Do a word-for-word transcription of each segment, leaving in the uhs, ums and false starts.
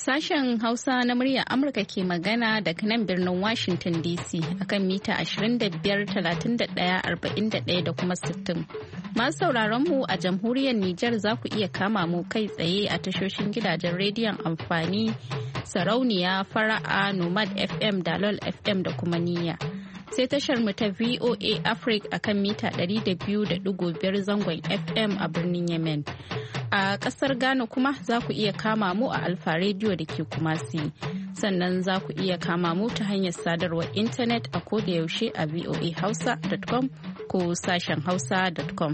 Sashen Hausa na muryar Amurka ke magana daga nan birnin Washington D C akan mita ashirin da biyar, talatin da ɗaya, arba'in da ɗaya da kuma sittin. Masu sauraron mu a jamhuriyar Nijar za ku iya kama mu kai tsaye a tashoshin gidajen rediyon amfani, sarauniya, fara'a, Nomad F M, Dalol F M da kuma niyya. Sai tashar mu ta V O A Africa akan mita ɗari da biyu da ɗigo biyar zangon F M a birnin Yemen. A ƙasar Ghana kuma za ku iya kama mu a Alfa Radio da ke Kumasi. Sannan za ku iya kama mu ta hanyar sadarwar intanet a koda yaushe a voa hausa dot com ko sashen hausa dot com.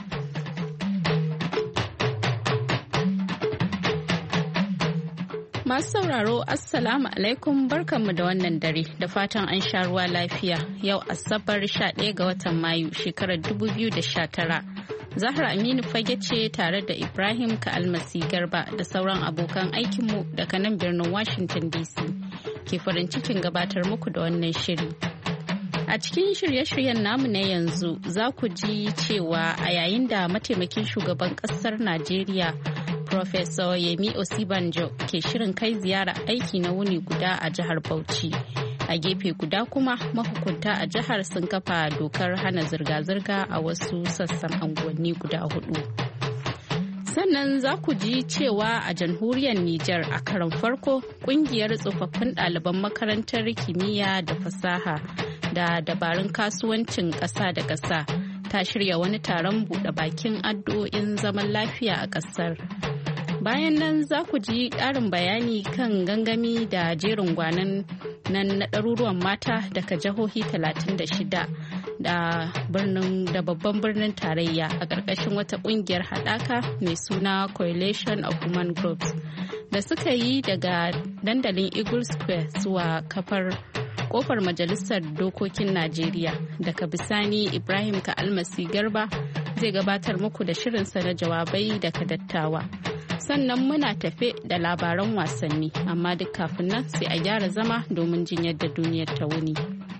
Masu sauraro Assalamu alaikum, barkanmu da wannan dare da fatan an sha ruwa lafiya. Yau Asabar sha ɗaya ga watan Mayu shekarar dubu biyu da sha tara. Zahra Aminu Fage ce tare da Ibrahim Ka'almasi Garba da sauran abokan aikinmu daga nan birnin Washington D C ke farin cikin gabatar muku da wannan shiri. A cikin shirye-shiryen namu na yanzu za ku ji cewa a yayin da mataimakin shugaban ƙasar Najeriya Professor Yemi Osibanjo ke shirin kai ziyara aiki na wuni guda a jihar Bauchi. A gefe guda kuma mahukunta a jihar sun kafa dokar hana zirga-zirga a wasu sassan unguwanni guda hudu. Sannan za ku ji cewa a jamhuriyar Nijar a karon farko kungiyar tsofaffin ɗaliban makarantar kimiyya da fasaha da dabarun kasuwancin ƙasa da ƙasa ta shirya wani taron buɗe bakin addu'o'in zaman lafiya a ƙasar. Bayan nan za ku ji ƙarin bayani kan gangami da jerin gwanan nan na ɗaruruwan mata daga jihohi talatin da shida da birnin da babban birnin tarayya a ƙarƙashin wata ƙungiyar haɗaka mai suna Coalition of Women Groups da suka yi daga dandalin Eagle Square zuwa kafar kofar Majalisar Dokokin Najeriya. Daga bisani Ibrahim Ka'almasi Garba zai gabatar muku da shirinsa na jawabai daga dattawa. Sannan muna tafe da labaran wasanni, amma duk kafin nan sai a gyara zama domin jin yadda duniyar ta wuni.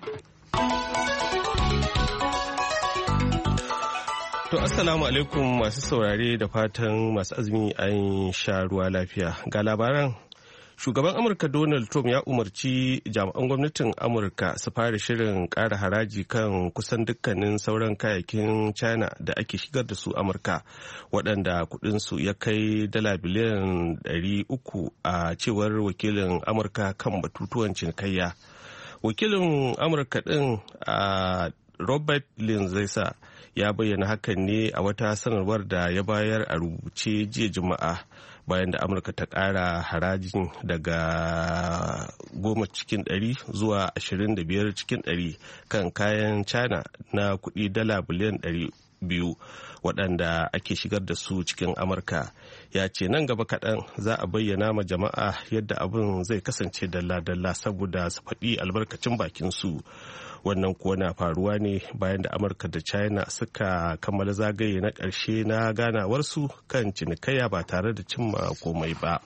To assalamu alaikum masu saurare da fatan masu azumi an sha ruwa lafiya. Ga labaran. Shugaban Amurka Donald Trump ya umarci jami'an gwamnatin Amurka su fara shirin ƙara haraji kan kusan dukkanin sauran kayayyakin China da ake shigar da su Amurka, waɗanda kuɗinsu ya kai dala biliyan ɗari uku a cewar wakilin Amurka kan batutuwan cinikayya. Wakilin Amurka ɗin a Robert Lindsay ya bayyana hakan ne a wata sanarwar da ya bayar a rubuce jiya Juma'a. Bayan da Amurka ta ƙara harajin daga goma cikin ɗari zuwa ashirin da biyar cikin ɗari kan kayan China na kuɗi dala biliyan ɗari biyu waɗanda ake shigar da su cikin Amurka. Ya ce nan gaba kaɗan za a bayyana ma jama'a yadda abin zai kasance dalla-dalla saboda su faɗi albarkacin bakinsu. Wannan kuwa na faruwa ne bayan da Amurka da China suka kammala zagaye na ƙarshe na ganawarsu kan cinikayya ba tare da cimma komai ba.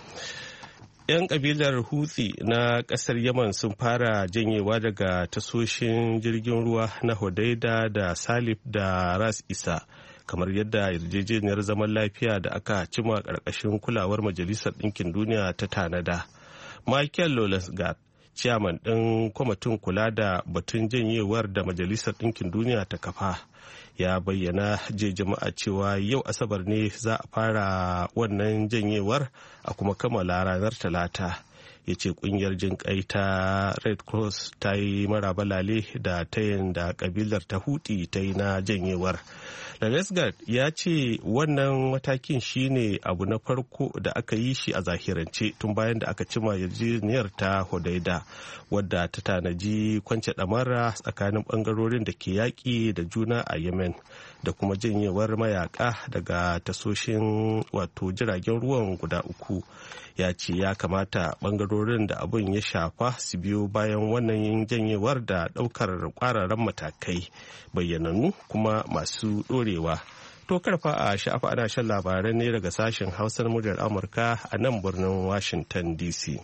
'Yan kabilar Houthi na ƙasar Yaman sun fara janyewa daga tasoshin jirgin ruwa na Hodeida da Salif da Ras Isa, kamar yadda yarjejeniyar zaman lafiya da aka cima ƙarƙashin kulawar Majalisar Ɗinkin Duniya ta tanada. Michael Lolesgard, ciyaman ɗin kwamitin kula da batun janyewar da Majalisar Ɗinkin Duniya ta kafa, ya bayyana jiya Juma'a cewa yau Asabar ne za a fara wannan janyewar a kuma kammala ranar Talata. Ya ce kungiyar jin kai ta Red Cross ta yi marabalale da tayin da kabilar ta Houthi ta yi na janyewar. Lalesgard ya ce wannan matakin shine abu na farko da aka yi shi a zahirance tun bayan da aka cima yarjejeniyar ta Hodeida, wadda ta tanaji kwance ɗamara tsakanin ɓangarorin da ke yaƙi da juna a Yemen da kuma janyewar mayaka daga tasoshin wato jiragen ruwan guda uku. Ya ce ya kamata ɓangarorin da abin ya shafa su biyo bayan wannan janyewar da ɗaukar ƙwararren matakai bayyananu kuma masu ɗorewa. To karfa a sha'afa ana shan labarai ne daga sashen hausar muryar Amurka a nan birnin Washington D C.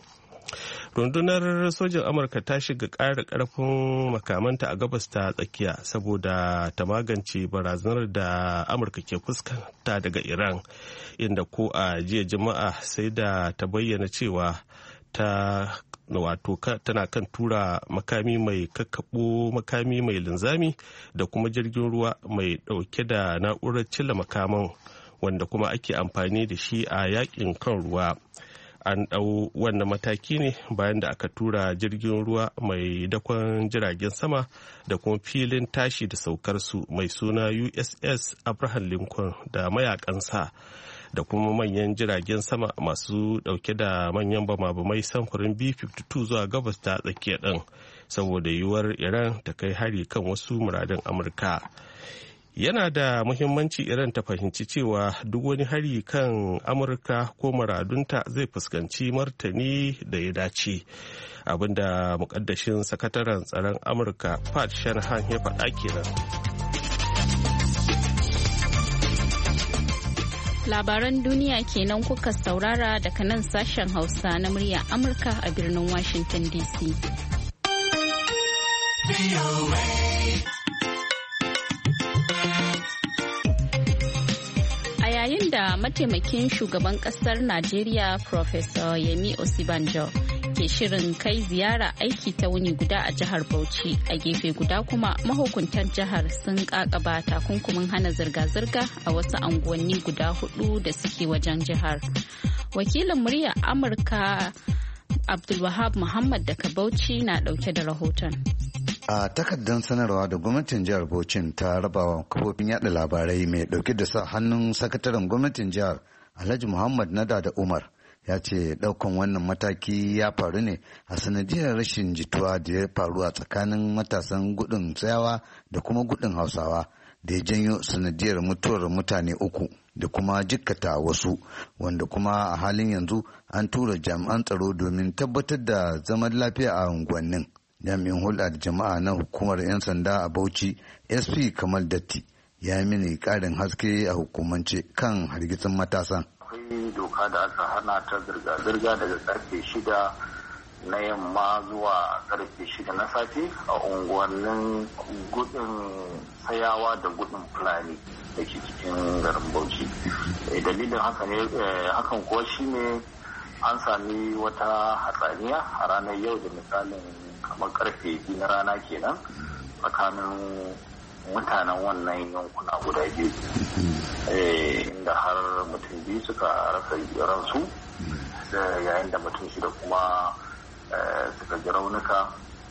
rundunar sojin amurka ta shiga ƙara ƙarfin makamanta a gabas ta tsakiya saboda ta magance barazanar da amurka ke fuskanta daga iran, inda ko a jiya juma'a sai da ta bayyana cewa ta wato tana kan tura makami mai kakkaɓo makami mai linzami da kuma jirgin ruwa mai ɗauke da na'urar cilla makaman wanda kuma ake amfani da shi a yakin kan ruwa. An ɗau wannan mataki ne bayan da aka tura jirgin ruwa mai dakon jiragen sama da kuma filin tashi da saukar su mai suna U S S Abraham Lincoln da mayakansa da kuma manyan jiragen sama masu ɗauke da manyan bama-bamai samfurin B fifty-two zuwa gabas ta tsakiya ɗin saboda yiwuwar Iran ta kai hari kan wasu muradun Amurka. Yana da muhimmanci Iran ta fahimci cewa duk wani hari kan Amurka ko muradunta zai fuskanci martani da ya dace, abinda mukaddashin sakataren tsaron Amurka Pat Shanahan ya faɗa kenan. Labaran duniya kenan kuka saurara daga nan sashen Hausa na muryar Amurka a birnin Washington D C. Yayin da mataimakin shugaban kasar Najeriya Professor Yemi Osibanjo ke shirin kai ziyara aiki ta wuni guda a jihar Bauchi, a gefe guda kuma mahukuntan jihar sun kakaba takunkumin hana zirga-zirga a wasu anguwanni guda hudu da suke wajen jihar. Wakilin muryar Amurka Abdulwahab Muhammad daga Bauchi na dauke da rahoton. A takardar sanarwa da gwamnatin jihar Bauchin ta rabawa kafofin yada labarai mai dauke da sa hannun sakataren gwamnatin jihar Alhaji Muhammad Nada da Umar ya ce daukan wannan mataki ya faru ne a sanadiyar rashin jituwa da ya faru a tsakanin matasan gudun tsayawa da kuma gudun Hausawa da ya janyo sanadiyar mutuwar mutane uku da kuma jikkata wasu, wanda kuma a halin yanzu an tura jami'an tsaro domin tabbatar da zaman lafiya a unguwannin. Jami'in hulɗa da jama'a na hukumar 'yan sanda a Bauchi S P Kamal Datti ya yi mini ƙarin haske a hukumance kan hargitsin matasan. Akwai doka da aka hana ta zirga-zirga daga karfe shida na yamma zuwa karfe shida na safe a unguwannin gudun sayawa da gudun fulani da ke cikin garin Bauchi. Dalilin haka ne hakan kuwa shine an sami wata hatsaniya a ranar yau da misalin kamar karfe biyu na rana kenan tsakanin mutanen wannan yankuna guda biyu, inda har mutum biyu suka rasa ransu yayin da mutum shida kuma suka ji raunuka,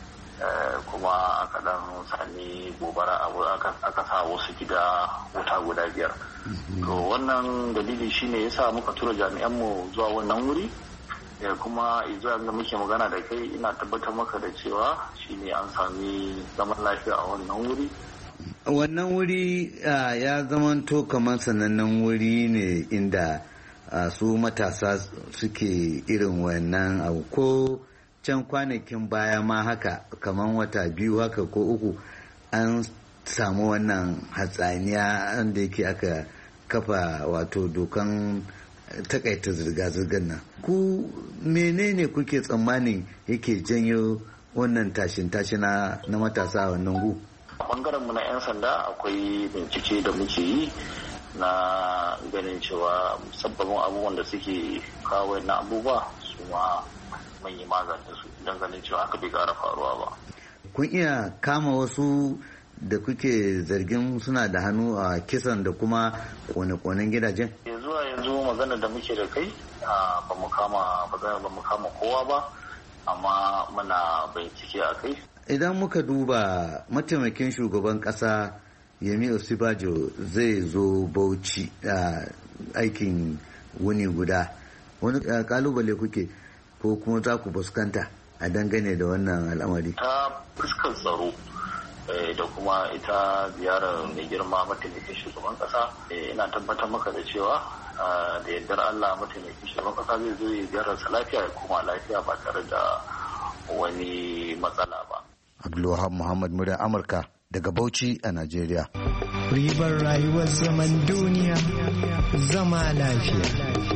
kuma aka dan sami gobara aka sa wasu gida wuta guda biyar. To wannan dalili shine yasa muka tura jami'anmu zuwa wannan wuri, kuma izuwa da muke magana da kai ina tabbatar maka da cewa shine an sami zaman lafiya a wannan wuri. Wannan wuri ya zamanto kamar sanannen wuri ne inda su matasa suke irin wannan abu, ko can kwanakin baya ma haka kamar wata biyu haka ko uku an samu wannan hatsaniya da yake aka kafa wato dokan takaita zirga-zirgar nan. Ku menene kuke tsammanin yake janyo wannan tashin-tashina na matasa a wannan gu? A bangaren mu na 'yan sanda akwai bincike da muke yi na ganin cewa sababbin abubuwan da suke kawo na abubuwa su ma mun yi maganta su don ganin cewa haka bai kara faruwa ba. Kun iya kama wasu da kuke zargin suna da hannu a kisan da kuma kone-konen gidajen? Zuwa yanzu magana da muke da kai ba mu kama ba mu kama kowa ba, amma muna bincike a kai. Idan muka duba mataimakin shugaban kasa Yemi Osibajo zai zo Bauchi a aikin wuni guda, wani kalubale kuke ko kuma za ku fuskanta a dangane da wannan al'amari? Ta fuskar tsaro da kuma ita ziyarar mai girma mataimakin shugaban kasa, ina tabbatar maka da cewa da yardar Allah mataimakin shugaban kasa zai zo ya ziyararsa lafiya ya koma lafiya ba tare da wani matsala ba. Abdulwahab Muhammad murya Amurka daga Bauchi a Najeriya. Ribar rayuwar zaman duniya zama lafiya.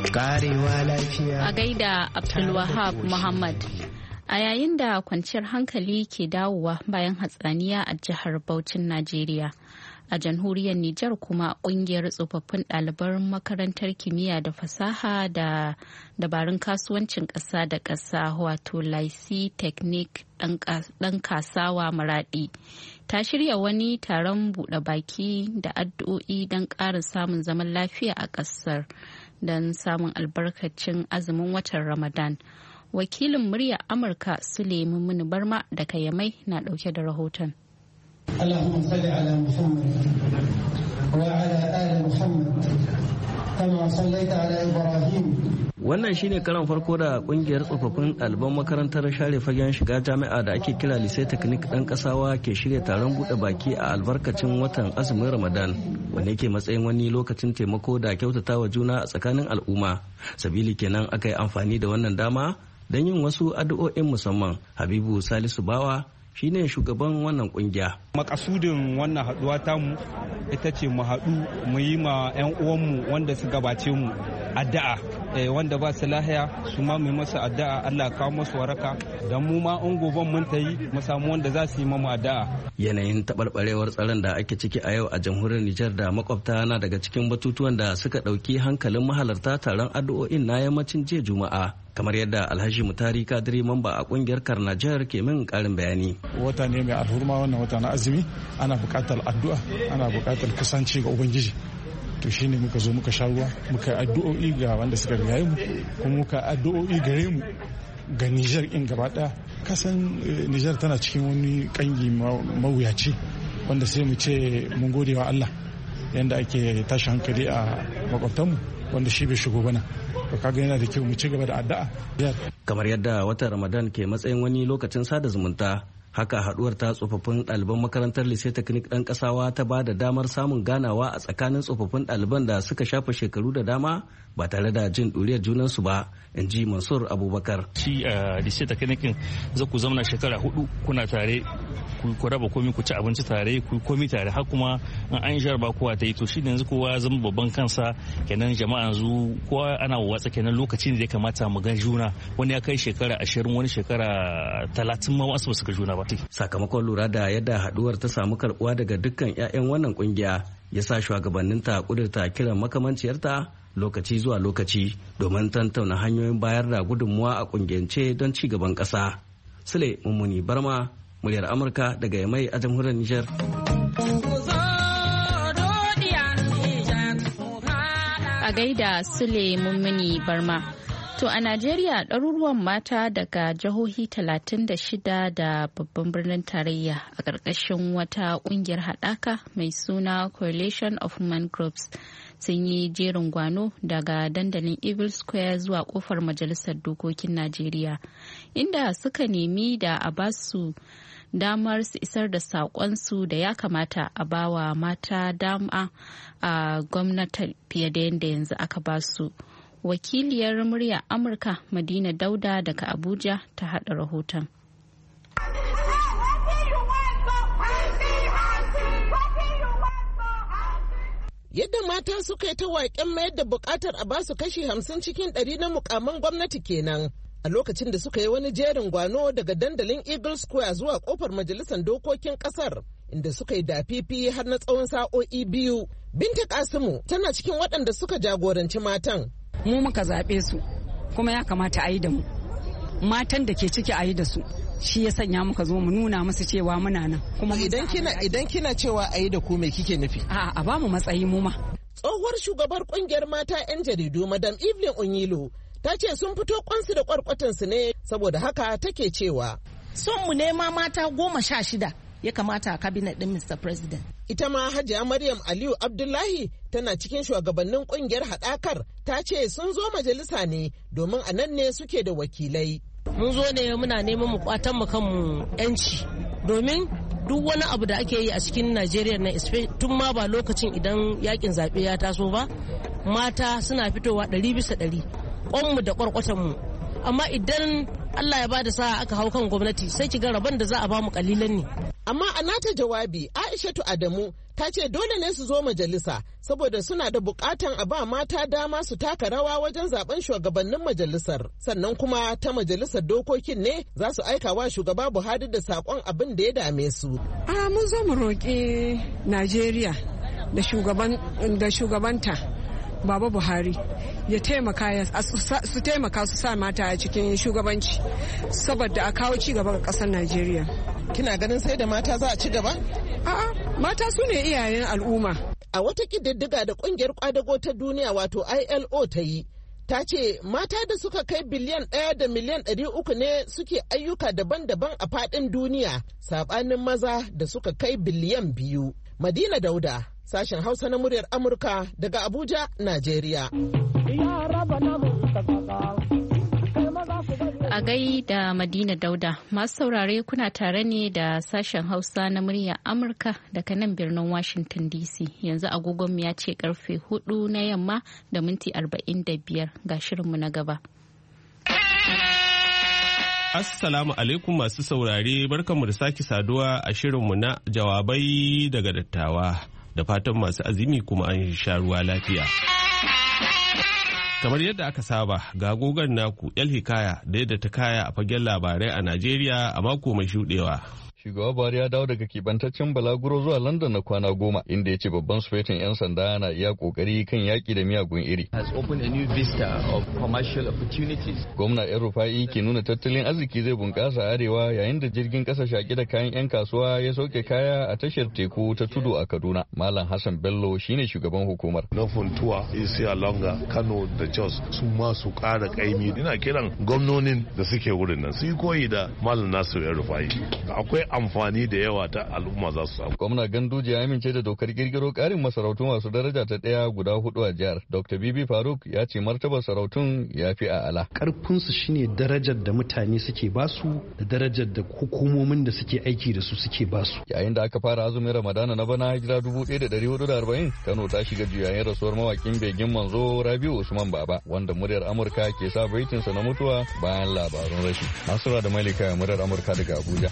karewa lafiya. A gaida Abdulwahab Muhammad. A yayin da kwanciyar hankali ke dawowa bayan hatsaniya a jihar Bauchin Najeriya. A jamhuriyar Nijar kuma kungiyar tsofaffin ɗaliban makarantar kimiyya da fasaha da dabarun kasuwancin ƙasa da ƙasa wato Lycée Technique ɗan kasawa Maraɗi ta shirya wani taron buɗe baki da addu'o'i don ƙarin samun zaman lafiya a ƙasar don samun albarkacin azumin watan Ramadan. Wakilin murya Amurka Suleiman Muni Barma daga Yamai na ɗauke da rahoton. اللهم صل على محمد وعلى آل محمد كما صليت على إبراهيم. Wannan shine karan farko da kungiyar tsofaffin ɗaliban makarantar share fagen shiga jami'a da ake kira Lycée Technique ɗan kasawa ke shirya taron buɗe baki a albarkacin watan azumin Ramadan wanda yake matsayin wani lokacin taimako da kyautatawa juna a tsakanin al'umma. Sabili kenan aka yi amfani da wannan dama don yin wasu addu'o'in musamman. Habibu Salisu Bawa shine shugaban wannan kungiya. Makasudin wannan haduwa tamu ita ce mu haɗu mu yi ma 'yan uwanmu wanda su gabace mu addu'a wanda ba su lahiya su ma mu yi masa addu'a Allah kawo masu waraka dan mu ma an goban mun ta yi mu samu wanda za su yi mamu addu'a. Yanayin taɓarɓarewar tsaron da ake ciki a yau a jamhuriyar Nijar da makwabta na daga cikin batutuwan da suka ɗauki hankalin mahalarta taron addu'o'in na yammacin jiya Juma'a. Kamar yadda Alhaji Mutari Kadiri mamba a kungiyar Karnajar ke min karin bayani. Wata ne mai alhurma wannan wata na azumi ana buƙatar addu'a ana buƙatar kusanci ga Ubangiji. To shine muka zo muka sha ruwa muka addu'o'i ga wanda suka rigaye mu kuma muka addu'o'i gare mu ga Nijar in gaba ɗaya. Kasan Nijar tana cikin wani kangi mawuyaci wanda sai mu ce mun gode wa Allah yanda ake tashi hankali a makwabtanmu wanda shi bai shigo bana. To kaga yana da kyau mu ci gaba da addu'a. Kamar yadda watan Ramadan ke matsayin wani lokacin sada zumunta, haka haduwar ta tsofaffin ɗaliban makarantar Lycée Technique ɗan kasawa ta ba da damar samun ganawa a tsakanin tsofaffin ɗaliban da suka shafa shekaru da dama ba tare da jin ɗuriyar junansu ba, in ji Mansur Abubakar. Shi a Lycée Technique za ku zamana shekara hudu kuna tare ku raba komi ku ci abinci tare ku komi tare har kuma an yi jarba kowa ta yi to shi yanzu kowa zama babban kansa kenan jama'a yanzu kowa ana watsa kenan lokacin da ya kamata mu ga juna wani ya kai shekara ashirin wani shekara talatin ma wasu ba su ga juna ba. Sakamakon lura da yadda haduwar ta samu karbuwa daga dukkan 'ya'yan wannan kungiya ya sa shugabanninta kudurta kiran makamanciyarta lokaci zuwa lokaci domin tantauna hanyoyin bayar da gudunmuwa a kungiyance don ci gaban ƙasa. Sule Mummuni Barma, muryar Amurka daga Yamai a jamhuriyar Nijar. A gaida Sule Mummuni Barma. To a Najeriya ɗaruruwan mata daga jihohi talatin da shida da babban birnin tarayya a ƙarƙashin wata ƙungiyar haɗaka mai suna Coalition of Women Groups sun yi jerin gwano daga dandalin Eagle Square zuwa ƙofar Majalisar Dokokin Najeriya, inda suka nemi da a basu damar su isar da saƙonsu da ya kamata a bawa mata dama a gwamnati fiye da yadda yanzu aka basu. Wakiliyar murya Amurka Madina Dauda daga Abuja ta haɗa rahoton. Yadda mata suka yi ta waƙen mayar da buƙatar a basu kashi hamsin cikin ɗari na mukaman gwamnati kenan a lokacin da suka yi wani jerin gwano daga dandalin Eagle Square zuwa ƙofar majalisar dokokin ƙasar inda suka yi dafifi har na tsawon sa'o'i biyu. Binta Kasimu tana cikin waɗanda suka jagoranci matan. Mu muka zaɓe su kuma ya kamata a yi da mu matan da ke ciki a yi da su shi ya sanya muka zo mu nuna musu cewa muna nan kuma idan kina idan kina cewa a yi da ku me kike nufi a a ba mu matsayi mu ma. Tsohuwar shugabar kungiyar mata 'yan jaridu Madam Evelyn Onyilo ta ce sun fito kwansu da kwarkwatansu ne saboda haka take cewa son mu nema mata goma sha shida ya kamata a cabinet din Mister President. Ita ma Hajiya Maryam Aliyu Abdullahi tana cikin shugabannin kungiyar haɗakar ta ce sun zo majalisa ne domin a nan ne suke da wakilai. Mun zo ne muna neman mu kwatan mu kanmu yanci domin duk wani abu da ake yi a cikin Najeriya na tun ma ba lokacin idan yakin zaɓe ya taso ba mata suna fitowa ɗari bisa ɗari kwanmu da kwarkwatanmu amma idan Allah ya bada sa'a aka hau kan gwamnati sai ki ga rabon da za a ba mu kalilan ne. Amma a nata jawabi Aishatu Adamu ta ce dole ne su zo majalisa saboda suna da bukatan a ba mata dama su taka rawa wajen zaben shugabannin majalisar. Sannan kuma ta majalisar dokokin ne za su aika wa shugaba Buhari da sakon abin da ya dame su. A mun zo mu roƙi Najeriya da shugaban da shugabanta Baba Buhari ya taimaka su taimaka su sa mata a cikin shugabanci saboda a kawo ci gaba ga ƙasar Najeriya. Kina ganin sai da mata za a ci gaba? A'a, mata su ne iyayen al'umma. A wata ƙididdiga da ƙungiyar kwadago ta duniya wato I L O ta yi, ta ce mata da suka kai biliyan ɗaya da miliyan ɗari uku ne suke ayyuka daban-daban a faɗin duniya, saɓanin maza da suka kai biliyan biyu. Madina Dauda, sashen Hausa na muryar Amurka daga Abuja, Najeriya. A gai da Madina Dauda, masu saurare kuna tare ne da sashen Hausa na muryar Amurka daga nan birnin Washington D C. Yanzu agogonmu ya ce karfe hudu na yamma da minti arba'in da biyar ga shirinmu na gaba. Assalamu alaikum masu saurare, barkanmu da sake saduwa a shirinmu na jawabai daga dattawa da fatan masu azumi kuma an sha ruwa lafiya. Kamar yadda aka saba ga gogon naku El Hikaya da yadda ta kaya a fagen labarai a Najeriya a mako mai shuɗewa. Shugaba Buhari ya dawo daga kibantaccen balaguro zuwa London na kwana goma inda ya ce babban sufetin 'yan sanda na iya kokari kan yaƙi da miyagun iri. Gwamna yan Rufa'i ke nuna tattalin arziki zai bunƙasa arewa yayin da jirgin ƙasa shaƙi da kayan 'yan kasuwa ya sauke kaya a tashar teku ta tudu a Kaduna. Malam Hassan Bello shine shugaban hukumar. Na Funtuwa, Isiya Longa, Kano da Jos su ma su ƙara ƙaimi. Ina kiran gwamnonin da suke wurin nan su yi koyi da Malam Nasiru yan Rufa'i. Akwai amfani da yawa ta al'umma za su samu. Gwamna Ganduje ya amince da dokar girgiro karin masarautu masu daraja ta ɗaya guda hudu a jihar. Doctor Bibi Faruk ya ce martabar sarautun ya fi a ala. Karfinsu shine darajar da mutane suke basu da darajar da hukumomin da suke aiki da su suke basu. Yayin da aka fara azumin Ramadana na bana hijira dubu ɗaya da ɗari hudu da arba'in, Kano ta shiga juyayen rasuwar mawakin begin manzo Rabiu Usman Baba wanda muryar Amurka ke sa baitinsa na mutuwa bayan labarun rashi. Nasura da Malika muryar Amurka daga Abuja.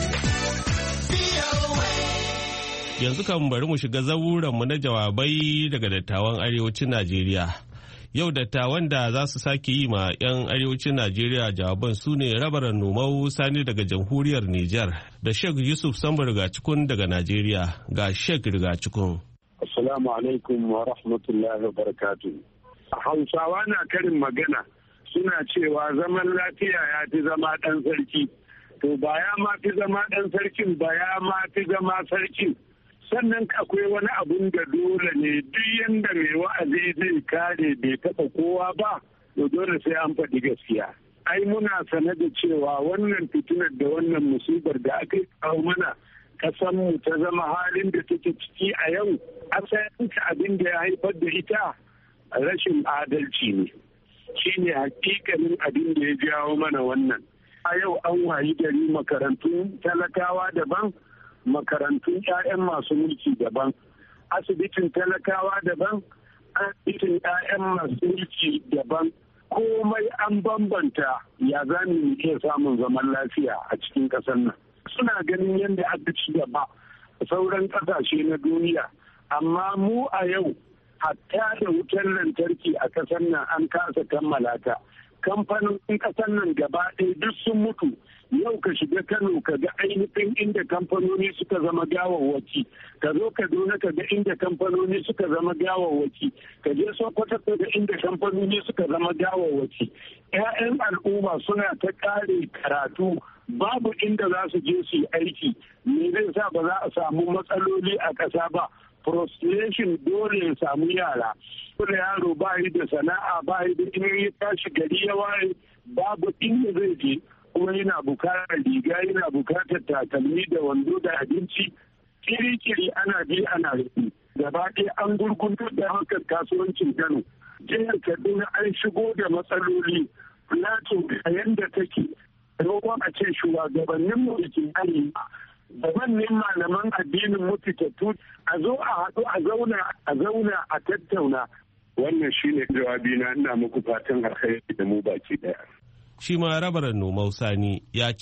Yanzu kan bari mu shiga mu na jawabai daga dattawan arewacin Najeriya. Yau dattawan da za su sake yi ma 'yan arewacin Najeriya jawaban su ne Rabaran Nomau Sani daga jamhuriyar Nijar da Sheikh Yusuf Sambo Rigacikun daga Najeriya. Ga Sheikh Rigacikun. Assalamu alaikum wa rahmatullahi wa barakatuh. Hausawa na karin magana suna cewa zaman lafiya ya fi zama ɗan sarki. To ba ya ma fi zama ɗan sarkin ba ya ma fi zama sarkin. Sannan akwai wani abun da dole ne duk yanda mai wa'azi zai kare bai taɓa kowa ba, to dole sai an faɗi gaskiya. Ai muna sane da cewa wannan fitinar da wannan musibar da aka kawo mana ƙasanmu ta zama halin da take ciki a yau, asalin abin da ya haifar da ita rashin adalci ne. Shi ne hakikalin abin da ya jawo mana wannan. A yau an wayi gari makarantun talakawa daban, makarantun 'ya'yan masu mulki daban, asibitin talakawa daban, asibitin 'ya'yan masu mulki daban. Komai an bambanta ya zani mu iya samun zaman lafiya a cikin ƙasar nan. Suna ganin yadda aka ci gaba a sauran ƙasashe na duniya, amma mu a yau hatta da wutar lantarki a ƙasar nan an kasa kammala ta. Kamfanonin ƙasar nan gaba ɗaya duk sun mutu. Yau ka shiga Kano ka ga ainihin inda kamfanoni suka zama gawawwaki, ka zo Kaduna ka ga inda kamfanoni suka zama gawawwaki, ka je Sokoto ka ga inda kamfanoni suka zama gawawwaki. 'Ya'yan al'umma suna ta ƙare karatu babu inda za su je su yi aiki. Me zai sa ba za a samu matsaloli a ƙasa ba? Prostration dole ya samu yara. Dole yaro ba yi da sana'a ba yi da in ya tashi gari ya waye babu inda zai je. Kuma yana bukatar riga, yana bukatar takalmi da wando da abinci. Kiri-kiri ana bi ana rufi. Gaba ɗaya an gurguntar da harkar kasuwancin Kano. Jihar Kaduna an shigo da matsaloli. Plateau a yanda take. Maimakon a ce shugabannin mu da ke arewa. Da manyan malaman addinin mufitattu a zo a haɗu a zauna a zauna a tattauna. Wannan shine jawabina, ina muku fatan alkhairi da mu baki ɗaya. Shi ma Rabaran Nomau Sani ya ce.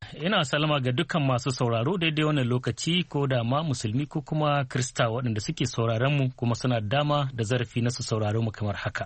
Ina salama ga dukkan masu sauraro daidai wannan lokaci ko da ma musulmi ko kuma krista waɗanda suke sauraron mu kuma suna dama da zarafi na su sauraro mu kamar haka.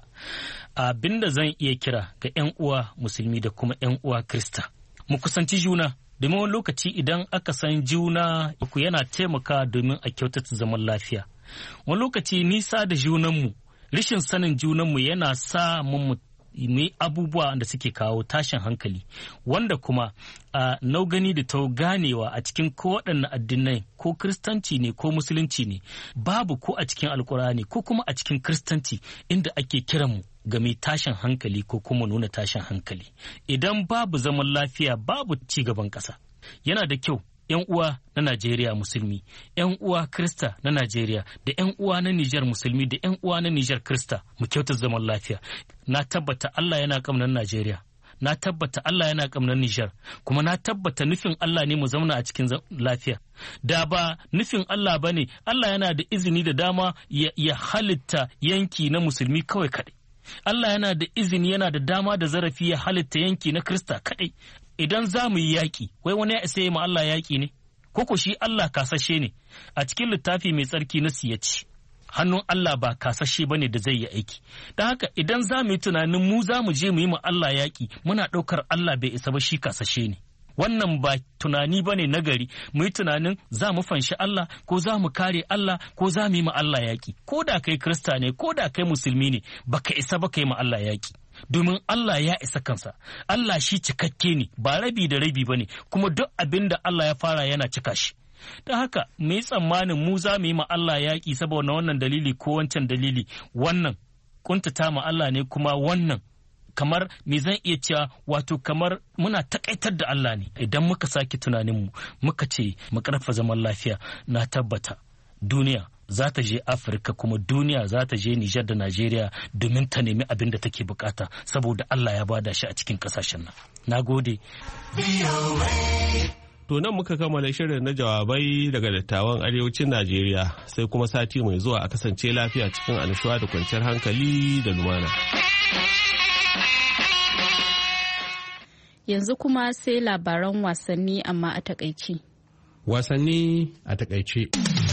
Abinda zan iya kira ga 'yan uwa musulmi da kuma 'yan uwa krista. Mu kusanci juna domin wani lokaci idan aka san juna ku yana taimaka domin a kyautata zaman lafiya. Wani lokaci nisa da junanmu, rashin sanin junanmu yana sa mu yi abubuwa da suke kawo tashin hankali wanda kuma a nau gani da ta ganewa a cikin ko waɗannan addinai ko kristanci ne ko musulunci ne babu ko a cikin alkurani ko kuma a cikin kristanci inda ake kiranmu game tashin hankali ko kuma nuna tashin hankali. Idan babu zaman lafiya babu ci gaban ƙasa. Yana da kyau 'yan uwa na Najeriya musulmi, 'yan uwa Krista na Najeriya da 'yan uwa na Nijar musulmi da 'yan uwa na Nijar Krista mu kyauta zaman lafiya. Na tabbata Allah yana ƙaunar Najeriya, na tabbata Allah yana ƙaunar Nijar, kuma na tabbata nufin Allah ne mu zauna a cikin lafiya. Da ba nufin Allah ba ne, Allah yana da izini da dama ya, ya halitta yanki na musulmi kawai kaɗai. Allah yana da izini, yana da dama da zarafi ya halitta yanki na Krista kaɗai. Idan za mu yi yaƙi, wai wani ya isa yi ma Allah yaƙi ne? Koko shi Allah kasashe ne, a cikin littafi mai tsarki na siyaci. Hannun Allah ba kasashe ba ne da zai yi aiki. Don haka idan za mu yi tunanin mu za mu je mu yi ma Allah yaƙi, muna ɗaukar Allah bai isa ba shi kasashe ne. Wannan ba tunani ba ne nagari, mu yi tunanin za mu fanshi Allah ko za mu kare Allah ko za mu yi ma Allah yaƙi. Ko da kai Kirista ne, ko da kai Musulmi ne, baka isa ba ka yi ma Allah yaƙi. Domin Allah ya isa kansa, Allah shi cikakke ne, ba rabi da rabi ba ne, kuma duk abin da Allah ya fara yana cika shi. Don haka, mu yi tsammanin mu za mu yi ma Allah yaƙi saboda wannan dalili ko wancan dalili, wannan kuntata ma Allah ne, kuma wannan kamar me zan iya cewa wato kamar muna takaitar da Allah ne. Idan muka sake tunaninmu muka ce mu ƙarfa zaman lafiya, na tabbata duniya za ta je Afirka, kuma duniya za ta je Nijar da Najeriya domin ta nemi abin da take bukata, saboda Allah ya bada shi a cikin kasashen nan. Na gode. To nan muka kammala shirin na jawabai daga dattawan arewacin Najeriya, sai kuma sati mai zuwa a kasance lafiya cikin annashuwa da kwanciyar hankali da lumana. Yanzu kuma sai labaran wasanni amma a takaice. Wasanni a takaice.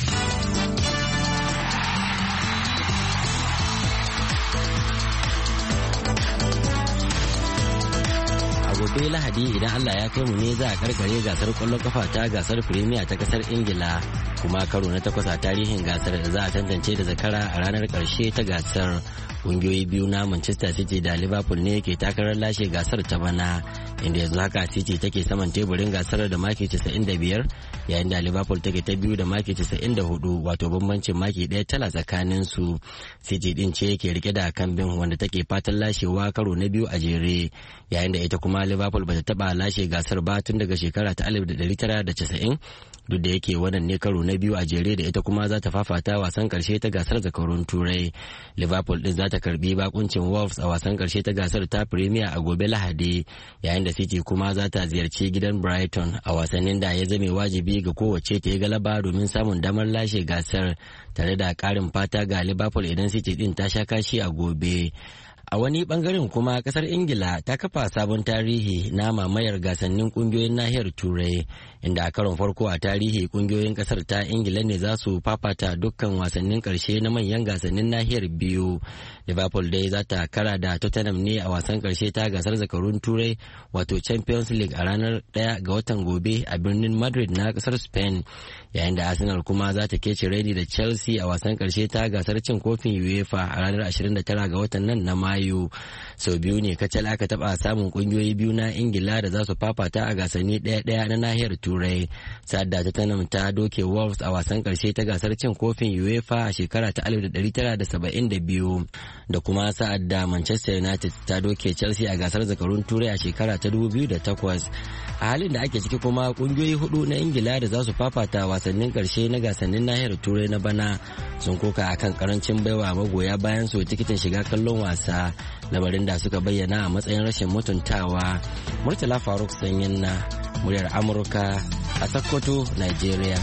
gobe Lahadi idan Allah ya kai mu ne za a karkare gasar kwallon kafa ta gasar Premier ta kasar Ingila, kuma karo na takwas a tarihin gasar da za a tantance da zakara a ranar karshe ta gasar. Kungiyoyi biyu na Manchester City da Liverpool ne ke takarar lashe gasar ta bana, inda yanzu haka City take saman teburin gasar da maki casa'in da biyar, yayin da Liverpool take ta biyu da maki casa'in da hudu, wato bambancin maki ɗaya tala tsakanin su. City din ce ke rike da kambin wanda take fatan lashewa karo na biyu a jere, yayin da ita kuma Liverpool bata taba lashe gasar ba tun daga shekara ta alif da ɗari tara da casa'in, duk da yake wannan ne karo na biyu a jere da ita kuma za ta fafata wasan karshe ta gasar zakarun Turai. Liverpool din za ta karbi bakuncin Wolves a wasan karshe ta gasar ta Premier a gobe Lahadi, yayin da City kuma za ta ziyarci gidan Brighton a wasannin da ya zame wajibi ga kowace ta yi galaba domin samun damar lashe gasar, tare da karin fata ga Liverpool idan City din ta sha kashi a gobe. A wani bangaren kuma kasar Ingila ta kafa sabon tarihi na mamayar gasannin kungiyoyin nahiyar Turai, inda a karon farko a tarihi kungiyoyin kasar ta Ingila ne za su fafata dukkan wasannin karshe na manyan gasannin nahiyar biyu. Liverpool dai za ta kara da Tottenham ne a wasan karshe ta gasar zakarun Turai, wato Champions League a ranar ɗaya ga watan gobe a birnin Madrid na kasar Spain, yayin da Arsenal kuma za ta kece reni da Chelsea a wasan karshe ta gasar cin kofin UEFA a ranar ashirin da tara ga watan nan na Mayu. Sau biyu ne kacal aka taba samun kungiyoyi biyu na Ingila da za su fafata a gasanni ɗaya-ɗaya na nahiyar Turai. Sa'ad da Tottenham ta doke Wolves a wasan karshe ta gasar cin kofin UEFA a shekara ta alif da ɗari tara da saba'in da biyu, da kuma sa'ad da Manchester United ta doke Chelsea a gasar zakarun Turai a shekara ta dubu biyu da takwas. A halin da ake ciki kuma kungiyoyi hudu na Ingila da za su fafata wasannin karshe na gasannin nahiyar Turai na bana sun koka akan karancin baiwa magoya bayan su tikitin shiga kallon wasa, lamarin da suka bayyana a matsayin rashin mutuntawa. Murtala Faruk Sanyin na muryar Amurka a Sokoto, Nigeria.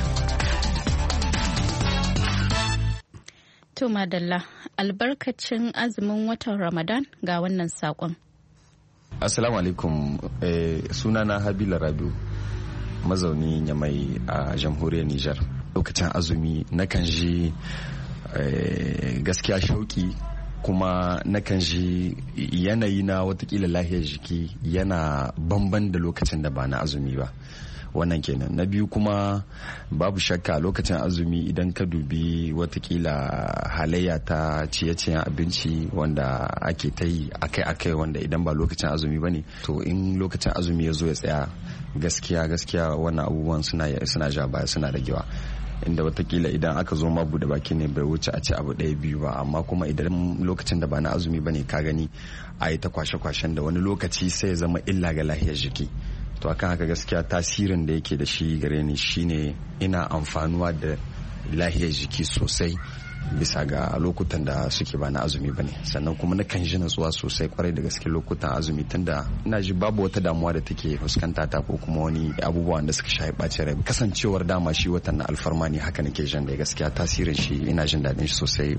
To madalla, albarkacin azumin watan Ramadan ga wannan saƙon. Assalamu alaikum, eh, sunana Habila Rabiu. mazauni Yamai a jamhuriyar Nijar. Lokacin azumi nakan ji gaskiya shauki kuma nakan ji yanayi na watakila lahiyar jiki yana bamban da lokacin da ba na azumi ba. Wannan kenan. Na biyu kuma babu shakka lokacin azumi idan ka dubi watakila halayya ta ciye-ciyen abinci wanda ake ta yi akai-akai wanda idan ba lokacin azumi ba ne to in lokacin azumi ya zo ya tsaya gaskiya gaskiya wannan abubuwan suna ja baya suna ragewa. Inda watakila idan aka zo ma bude baki ne bai wuce a ci abu ɗaya biyu ba amma kuma idan lokacin da ba na azumi ba ne ka gani a yi ta kwashe-kwashen da wani lokaci sai ya zama illa ga lahiyar jiki. To akan haka gaskiya tasirin da yake da shi gare ni shine ina amfanuwa da lahiyar jiki sosai bisa ga lokutan da suke ba na azumi bane sannan kuma na kan ji natsuwa sosai kwarai da gaske lokutan azumi tunda ina ji babu wata damuwa da take fuskanta ta ko kuma wani abubuwan da suka shafi bacin rai kasancewar dama shi watan na alfarma ne haka nake jin da gaskiya tasirin shi ina jin daɗin shi sosai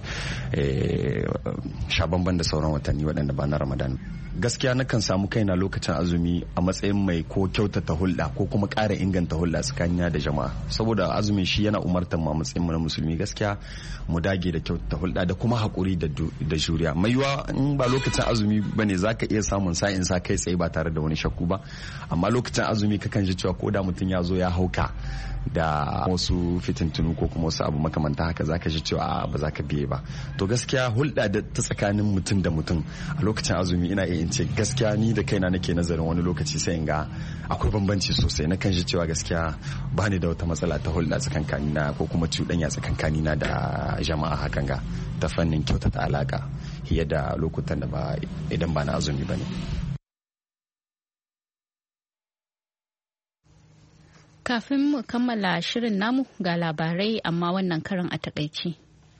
sha bamban da sauran watanni waɗanda ba na Ramadan. Gaskiya na kan samu kaina lokacin azumi a matsayin mai ko kyautata hulɗa ko kuma ƙara inganta hulɗa tsakanina da jama'a saboda azumi shi yana umartar mu a matsayin mu na musulmi gaskiya mu dage da kyautata hulɗa da kuma haƙuri da juriya mai yiwa in ba lokacin azumi bane zaka iya samun sa'in sa kai tsaye ba tare da wani shakku ba amma lokacin azumi kakan ji cewa ko da mutum ya zo ya hauka da wasu fitintunu ko kuma wasu abu makamanta haka zaka ji cewa ba za ka biye ba to gaskiya hulɗa da ta tsakanin mutum da mutum a lokacin azumi ina iya in ce gaskiya ni da kaina nake nazarin wani lokaci sai in ga akwai bambanci sosai na kan ji cewa gaskiya ba ni da wata matsala ta hulɗa tsakankanina ko kuma cuɗanya tsakankanina da jama'a hakan ga ta fannin kyautata alaka fiye da lokutan da ba idan ba na azumi ba ne. Kafin mu kammala shirin namu ga labarai amma wannan karan a takaici.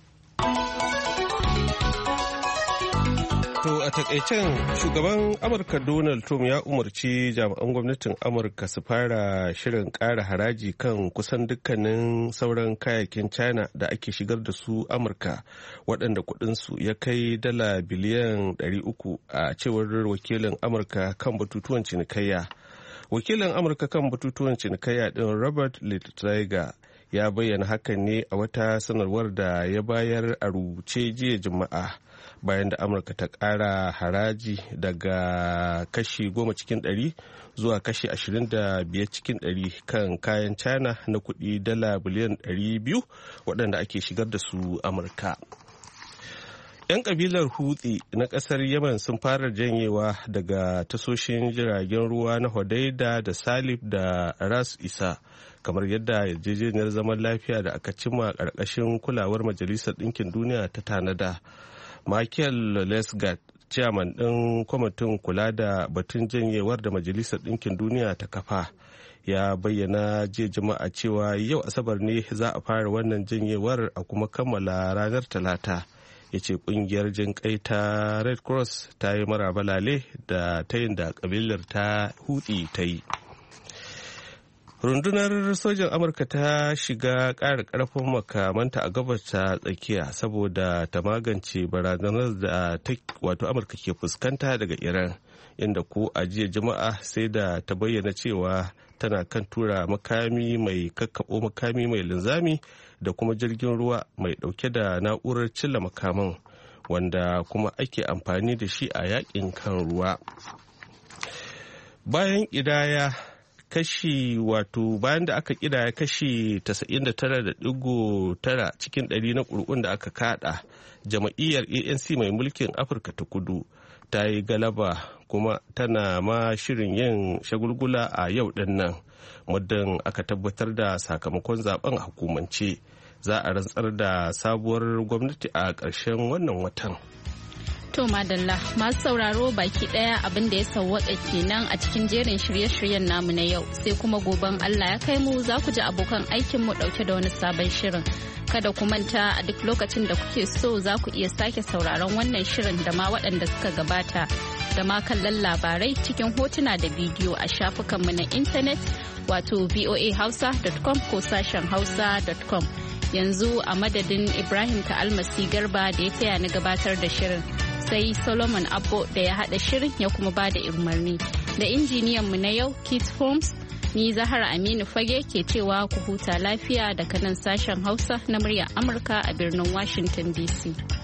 To a takaicen shugaban Amurka Donald Trump ya umarci jami'an gwamnatin Amurka su fara shirin ƙara haraji kan kusan dukkanin sauran kayayyakin China da ake shigar da su Amurka waɗanda kuɗinsu ya kai dala biliyan ɗari uku a cewar wakilin Amurka kan batutuwan cinikayya. Wakilin Amurka kan batutuwan cinikayya ɗin Robert Lighthizer ya bayyana hakan ne a wata sanarwar da ya bayar a rubuce jiya Juma'a. Bayan da Amurka ta ƙara haraji daga kashi goma cikin ɗari zuwa kashi ashirin da biyar cikin ɗari kan kayan China na kuɗi dala biliyan ɗari biyu waɗanda ake shigar da su Amurka. 'Yan kabilar Houthi na ƙasar Yemen sun fara janyewa daga tasoshin jiragen ruwa na Hodeida da Salif da Ras Isa kamar yadda yarjejeniyar zaman lafiya da aka cimma ƙarƙashin kulawar Majalisar Ɗinkin Duniya ta tanada. Michael Lesgard, chairman ɗin kwamitin kula da batun janyewar da Majalisar Ɗinkin Duniya ta kafa, ya bayyana jiya Juma'a cewa yau Asabar ne za a fara wannan janyewar a kuma kammala ranar Talata. Ya ce ƙungiyar jin kai ta Red Cross ta yi marabalale da ta yin da ƙabilar ta Houthi ta yi. Rundunar sojan Amurka ta shiga ƙara ƙarfin makamanta a gabas ta tsakiya saboda ta magance barazanar da ta wato Amurka ke fuskanta daga Iran, inda ko a jiya Juma'a sai da ta bayyana cewa tana kan tura makami mai kakkaɓo makami mai linzami da kuma jirgin ruwa mai ɗauke da na'urar cilla makaman wanda kuma ake amfani da shi a yakin kan ruwa. Bayan ƙidaya kashi wato bayan da aka kidaya kashi tasa'in da tara da digo tara cikin ɗari na ƙuri'un da aka kada jama'iyyar A N C mai mulkin Afirka ta Kudu ta yi galaba kuma tana ma shirin yin shagulgula a yau din nan muddin aka tabbatar da sakamakon zaben a hukumance za a rantsar da sabuwar gwamnati a ƙarshen wannan watan. To madalla masu sauraro baki daya abin da ya sauwaka kenan a cikin jerin shirye-shiryen namu na yau sai kuma goben Allah ya kai mu za ku ji abokan aikin mu dauke da wani sabon shirin. Kada ku manta a duk lokacin da kuke so za ku iya sake sauraron wannan shirin da ma waɗanda suka gabata da ma kallon labarai cikin hotuna da bidiyo a shafukanmu na intanet wato voa hausa dot com ko sashen hausa dot com. Yanzu a madadin Ibrahim Ka'almasi Garba da ya taya ni gabatar da shirin. Sai Solomon Abbo da ya haɗa shirin ya kuma ba da umarni da injiniyanmu na yau Keith Holmes Ni Zahra Aminu Fage ke cewa ku huta lafiya daga nan sashen Hausa na muryar Amurka a birnin Washington D C.